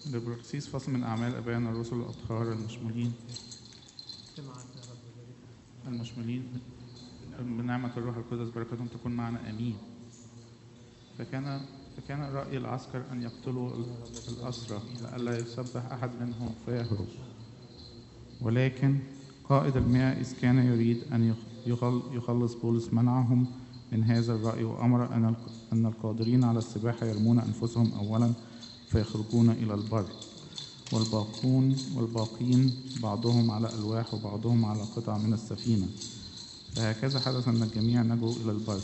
لبركسيس فصل من أعمال أبائنا الرسل الأطهار المشمولين بنعمة الروح القدس، بركاتهم تكون معنا آمين. فكان رأي العسكر أن يقتلوا الأسرى لئلا يسبح أحد منهم فيهرب، ولكن قائد المئة إذ كان يريد أن يخلص بولس منعهم من هذا الرأي، وأمر أن القادرين على السباحة يرمون أنفسهم أولا فيخرجون إلى البر، والباقين بعضهم على ألواح وبعضهم على قطع من السفينة. فهكذا حدث أن الجميع نجوا إلى البر.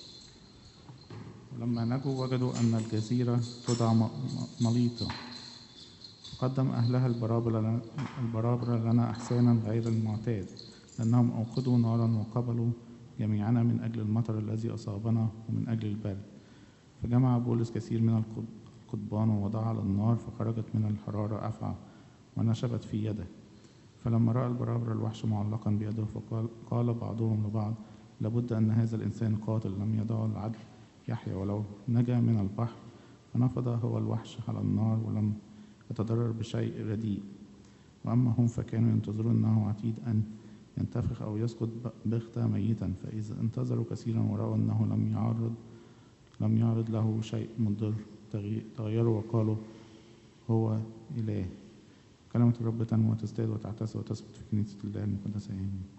ولما نجوا وجدوا أن الجزيرة تدعى مليطة، قدم أهلها البرابرة لنا إحسانا غير المعتاد، لأنهم أوقدوا نارا وقبلوا جميعنا من أجل المطر الذي أصابنا ومن أجل البرد. فجمع بولس كثير من القضبان ووضعها على النار، فخرجت من الحرارة أفعى ونشبت في يده. فلما رأى البرابرة الوحش معلقا بيده، فقال بعضهم لبعض: لابد أن هذا الإنسان قاتل لم يدع العدل يحيى ولو نجا من البحر. فنفض هو الوحش على النار ولم يتضرر بشيء رديء. وأما هم فكانوا ينتظرون أنه عتيد أن ينتفخ أو يسقط بغتة ميتا، فإذا انتظروا كثيرا ورأوا أنه لم يعرض له شيء مضر تغيروا وقالوا هو إله. كلمة الرب تنمو وتزداد وتعتز وتثبت في كنيسة الله المقدسة. آمين.